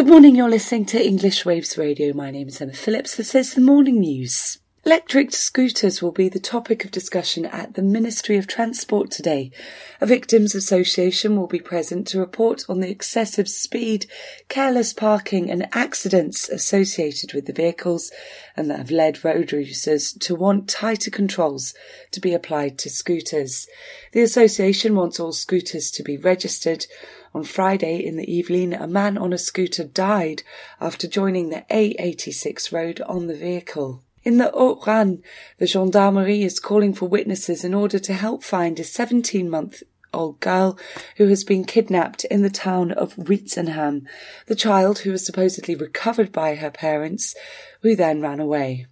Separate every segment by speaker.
Speaker 1: Good morning, you're listening to English Waves Radio. My name is Emma Phillips. This is the morning news. Electric scooters will be the topic of discussion at the Ministry of Transport today. A victims' association will be present to report on the excessive speed, careless parking and accidents associated with the vehicles, and that have led road users to want tighter controls to be applied to scooters. The association wants all scooters to be registered. On Friday in the Yvelines, a man on a scooter died after joining the A86 road on the vehicle. In the Haut-Rhin, the gendarmerie is calling for witnesses in order to help find a 17-month-old girl who has been kidnapped in the town of Witzenham. The child, who was supposedly recovered by her parents, who then ran away.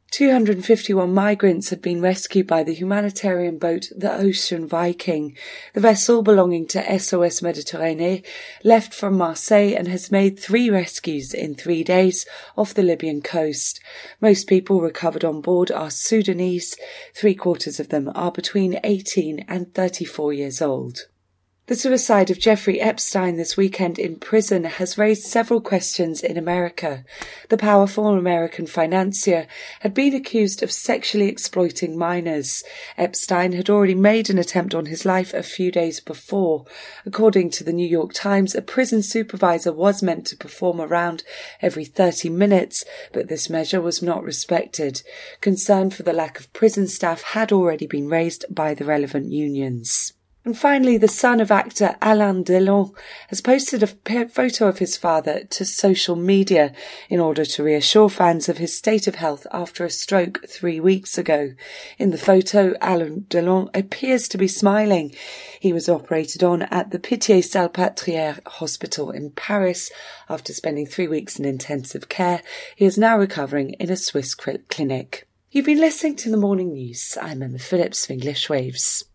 Speaker 1: 251 migrants have been rescued by the humanitarian boat the Ocean Viking. The vessel, belonging to SOS Méditerranée, left from Marseille and has made 3 rescues in 3 days off the Libyan coast. Most people recovered on board are Sudanese. 3/4 of them are between 18 and 34 years old. The suicide of Jeffrey Epstein this weekend in prison has raised several questions in America. The powerful American financier had been accused of sexually exploiting minors. Epstein had already made an attempt on his life a few days before. According to the New York Times, a prison supervisor was meant to perform a round every 30 minutes, but this measure was not respected. Concern for the lack of prison staff had already been raised by the relevant unions. And finally, the son of actor Alain Delon has posted a photo of his father to social media in order to reassure fans of his state of health after a stroke 3 weeks ago. In the photo, Alain Delon appears to be smiling. He was operated on at the Pitié-Salpêtrière hospital in Paris after spending 3 weeks in intensive care. He is now recovering in a Swiss clinic. You've been listening to the morning news. I'm Emma Phillips of English Waves.